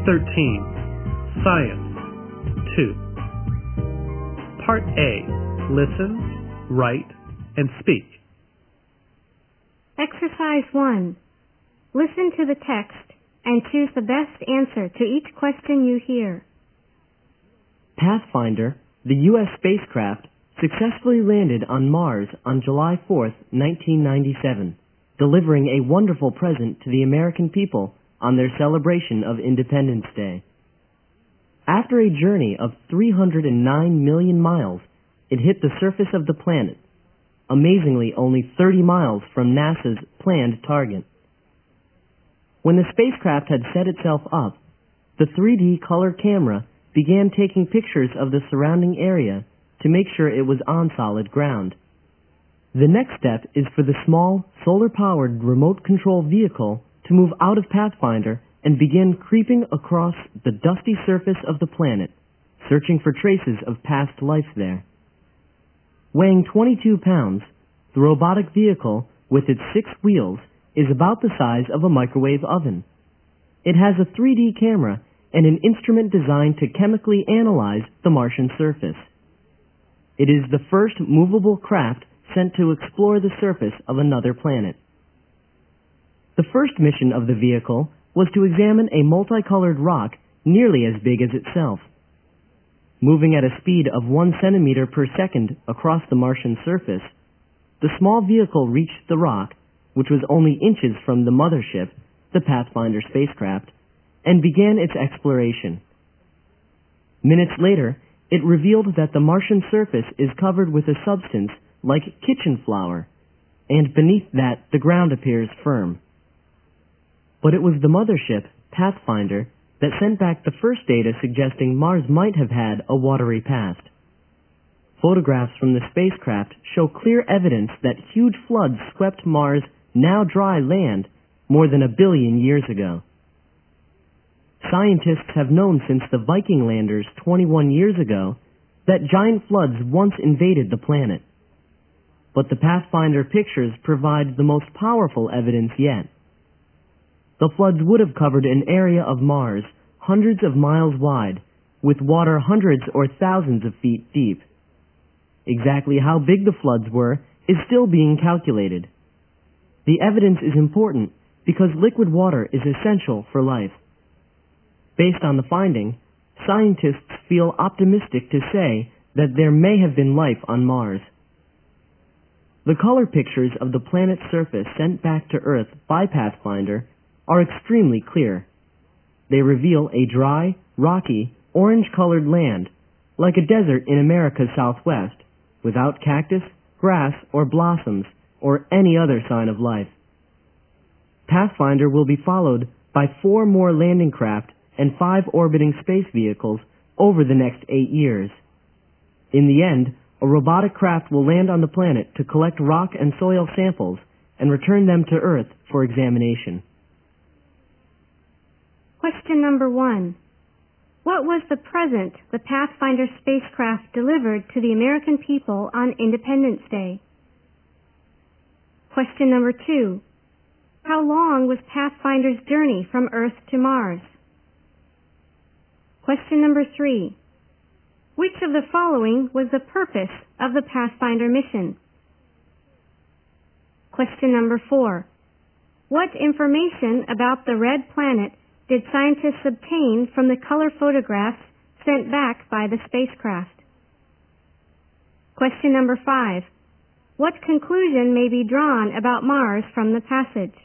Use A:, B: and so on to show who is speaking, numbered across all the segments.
A: 13. Science 2. Part A. Listen, write, and speak.
B: Exercise 1. Listen to the text and choose the best answer to each question you hear.
C: Pathfinder, the U.S. spacecraft, successfully landed on Mars on July 4, 1997, delivering a wonderful present to the American people on their celebration of Independence Day. After a journey of 309 million miles, it hit the surface of the planet, amazingly only 30 miles from NASA's planned target. When the spacecraft had set itself up, the 3D color camera began taking pictures of the surrounding area to make sure it was on solid ground. The next step is for the small, solar-powered remote control vehicle to move out of Pathfinder and begin creeping across the dusty surface of the planet, searching for traces of past life there. Weighing 22 pounds, the robotic vehicle, with its 6 wheels, is about the size of a microwave oven. It has a 3D camera and an instrument designed to chemically analyze the Martian surface. It is the first movable craft sent to explore the surface of another planet. The first mission of the vehicle was to examine a multicolored rock nearly as big as itself. Moving at a speed of 1 centimeter per second across the Martian surface, the small vehicle reached the rock, which was only inches from the mothership, the Pathfinder spacecraft, and began its exploration. Minutes later, it revealed that the Martian surface is covered with a substance like kitchen flour, and beneath that the ground appears firm. But it was the mothership, Pathfinder, that sent back the first data suggesting Mars might have had a watery past. Photographs from the spacecraft show clear evidence that huge floods swept Mars' now dry land more than 1 billion years ago. Scientists have known since the Viking landers 21 years ago that giant floods once invaded the planet. But the Pathfinder pictures provide the most powerful evidence yet. The floods would have covered an area of Mars hundreds of miles wide, with water hundreds or thousands of feet deep. Exactly how big the floods were is still being calculated. The evidence is important because liquid water is essential for life. Based on the finding, scientists feel optimistic to say that there may have been life on Mars. The color pictures of the planet's surface sent back to Earth by Pathfinder are extremely clear. They reveal a dry, rocky, orange-colored land, like a desert in America's southwest, without cactus, grass, or blossoms, or any other sign of life. Pathfinder will be followed by 4 more landing craft and 5 orbiting space vehicles over the next 8 years. In the end, a robotic craft will land on the planet to collect rock and soil samples and return them to Earth for examination.
B: Question number 1. What was the present the Pathfinder spacecraft delivered to the American people on Independence Day? Question number 2. How long was Pathfinder's journey from Earth to Mars? Question number 3. Which of the following was the purpose of the Pathfinder mission? Question number 4. What information about the red planet did scientists obtain from the color photographs sent back by the spacecraft? Question number 5. What conclusion may be drawn about Mars from the passage?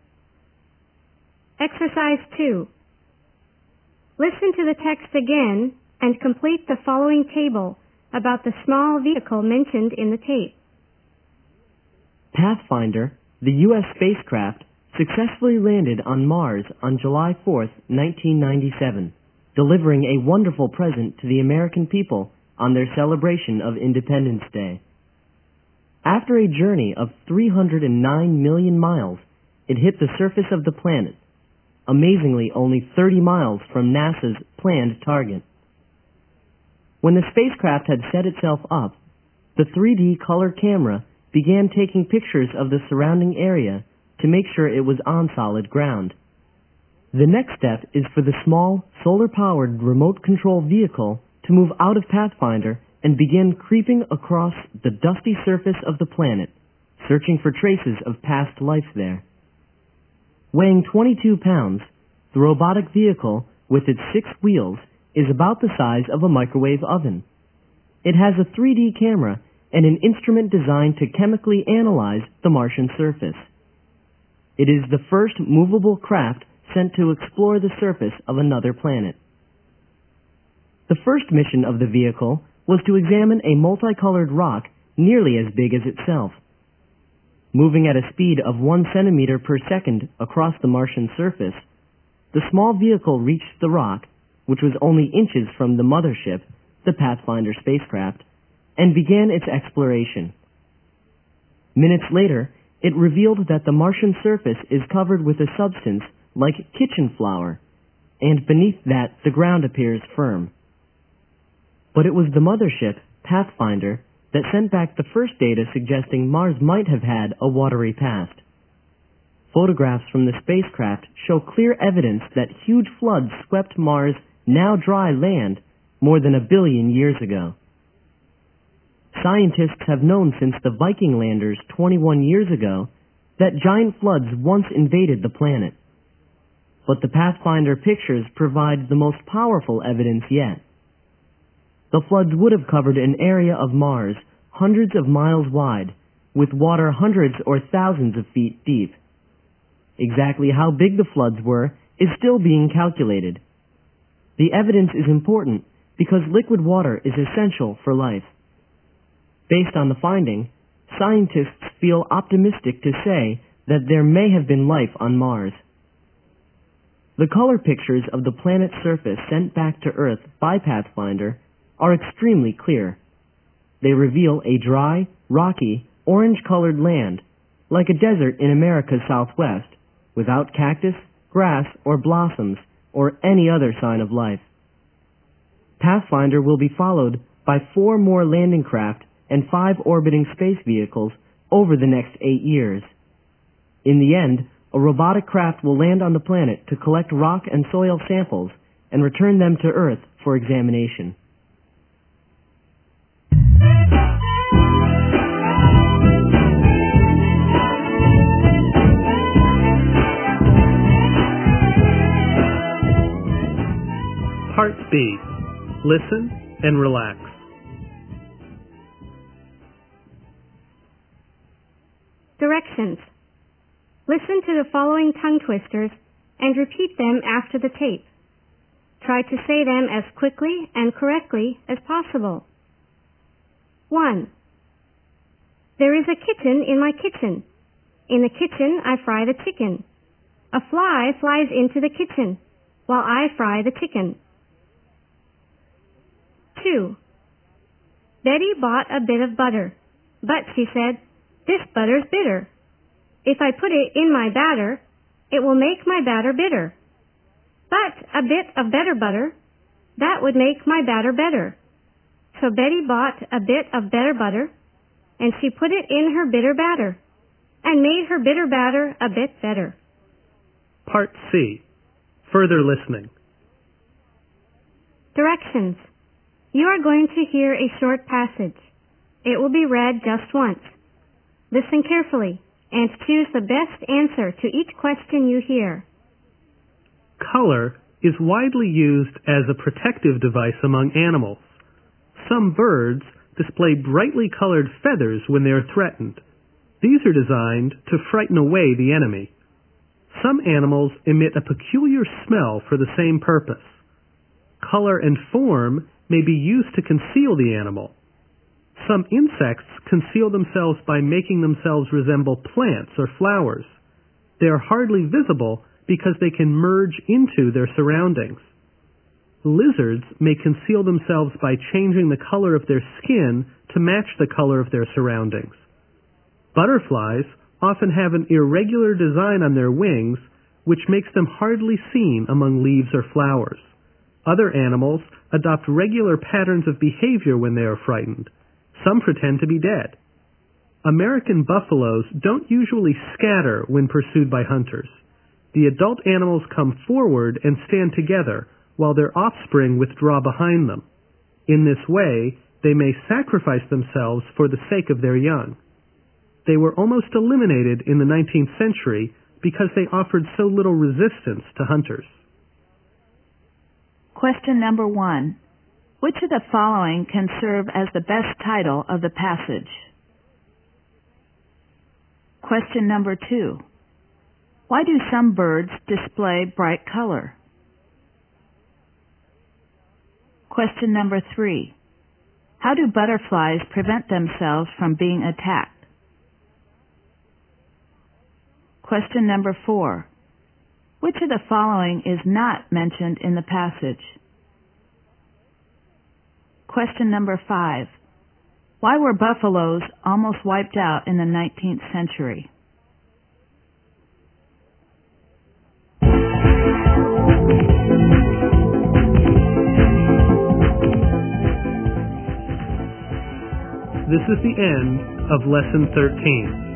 B: Exercise 2. Listen to the text again and complete the following table about the small vehicle mentioned in the tape.
C: Pathfinder, the U.S. spacecraft, successfully landed on Mars on July 4, 1997, delivering a wonderful present to the American people on their celebration of Independence Day. After a journey of 309 million miles, it hit the surface of the planet, amazingly only 30 miles from NASA's planned target. When the spacecraft had set itself up, the 3D color camera began taking pictures of the surrounding area to make sure it was on solid ground. The next step is for the small, solar-powered remote control vehicle to move out of Pathfinder and begin creeping across the dusty surface of the planet, searching for traces of past life there. Weighing 22 pounds, the robotic vehicle, with its 6 wheels, is about the size of a microwave oven. It has a 3D camera and an instrument designed to chemically analyze the Martian surface. It is the first movable craft sent to explore the surface of another planet. The first mission of the vehicle was to examine a multicolored rock nearly as big as itself. Moving at a speed of 1 centimeter per second across the Martian surface, the small vehicle reached the rock, which was only inches from the mothership, the Pathfinder spacecraft, and began its exploration. Minutes later, it revealed that the Martian surface is covered with a substance like kitchen flour, and beneath that the ground appears firm. But it was the mothership, Pathfinder, that sent back the first data suggesting Mars might have had a watery past. Photographs from the spacecraft show clear evidence that huge floods swept Mars' now dry land more than 1 billion years ago. Scientists have known since the Viking landers 21 years ago that giant floods once invaded the planet. But the Pathfinder pictures provide the most powerful evidence yet. The floods would have covered an area of Mars hundreds of miles wide, with water hundreds or thousands of feet deep. Exactly how big the floods were is still being calculated. The evidence is important because liquid water is essential for life. Based on the finding, scientists feel optimistic to say that there may have been life on Mars. The color pictures of the planet's surface sent back to Earth by Pathfinder are extremely clear. They reveal a dry, rocky, orange-colored land, like a desert in America's southwest, without cactus, grass, or blossoms, or any other sign of life. Pathfinder will be followed by 4 more landing craft and 5 orbiting space vehicles over the next 8 years. In the end, a robotic craft will land on the planet to collect rock and soil samples and return them to Earth for examination.
A: Part B. Listen and relax.
B: Directions. Listen to the following tongue twisters and repeat them after the tape. Try to say them as quickly and correctly as possible. 1. There is a kitten in my kitchen. In the kitchen, I fry the chicken. A fly flies into the kitchen while I fry the chicken. 2. Betty bought a bit of butter, but she said, "This butter's bitter. If I put it in my batter, it will make my batter bitter. But a bit of better butter, that would make my batter better." So Betty bought a bit of better butter, and she put it in her bitter batter, and made her bitter batter a bit better.
A: Part C. Further listening.
B: Directions. You are going to hear a short passage. It will be read just once. Listen carefully and choose the best answer to each question you hear.
A: Color is widely used as a protective device among animals. Some birds display brightly colored feathers when they are threatened. These are designed to frighten away the enemy. Some animals emit a peculiar smell for the same purpose. Color and form may be used to conceal the animal. Some insects conceal themselves by making themselves resemble plants or flowers. They are hardly visible because they can merge into their surroundings. Lizards may conceal themselves by changing the color of their skin to match the color of their surroundings. Butterflies often have an irregular design on their wings, which makes them hardly seen among leaves or flowers. Other animals adopt regular patterns of behavior when they are frightened. Some pretend to be dead. American buffaloes don't usually scatter when pursued by hunters. The adult animals come forward and stand together, while their offspring withdraw behind them. In this way, they may sacrifice themselves for the sake of their young. They were almost eliminated in the 19th century because they offered so little resistance to hunters.
D: Question number 1. Which of the following can serve as the best title of the passage? Question number 2. Why do some birds display bright color? Question number 3. How do butterflies prevent themselves from being attacked? Question number 4. Which of the following is not mentioned in the passage? Question number 5. Why were buffaloes almost wiped out in the 19th century?
A: This is the end of Lesson 13.